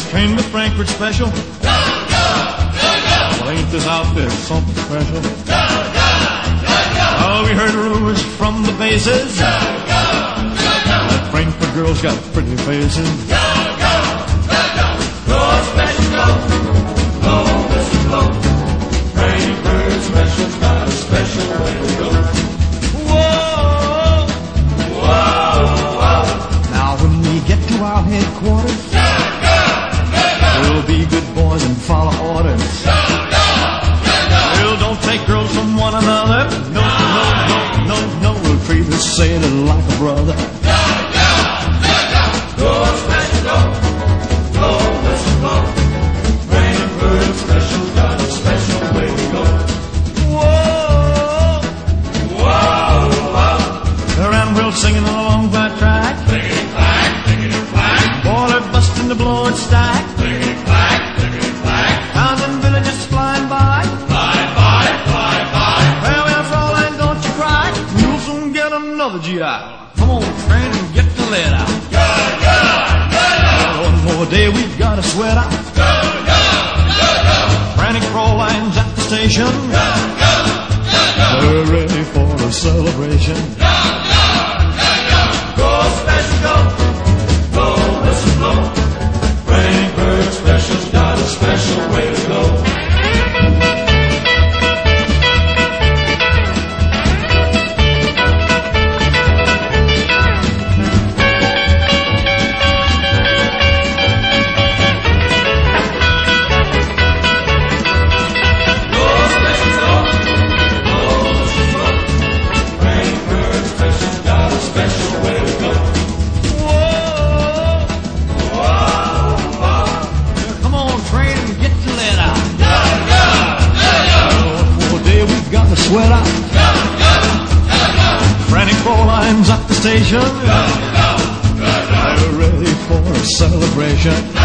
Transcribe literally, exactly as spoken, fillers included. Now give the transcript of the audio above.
train with Frankfurt Special. Well, ain't this outfit something special? Oh, we heard rumors from the bases that Frankfurt girls got pretty faces. Go Special, go, go Mister Go. Frankfurt Special's got a special way to go. Whoa, whoa, whoa. Now when we get to our headquarters, we'll be good boys and follow orders. We'll don't take girls from one another. No, no, no, no, no. We'll treat the sailor like a brother. Go Special, go, go Mister Go. Frankfurt Special's got a special way to go. Whoa, whoa, whoa. Around we'll singing along that track. Clickety clack, clickety clack. Boiler busting the blow and stack. Clickety clack, clickety clack. Towns and villages flying by. Fly by, fly by. Well, well, Fraulein, don't you cry. You'll soon get another G I. Come on, train, and get the lead out. Go, go, go, go. One more day, we've got to sweat out. Go, go, go, go. Frantic Fraulein's at the station. Go, go, go, go. They're ready for a celebration. Go, go, go, go. Go Special, go, go Mister Go. Frankfurt Special's got a special way to go. Sweat out. Frantic Fraulein's at the station. They're ready for a celebration.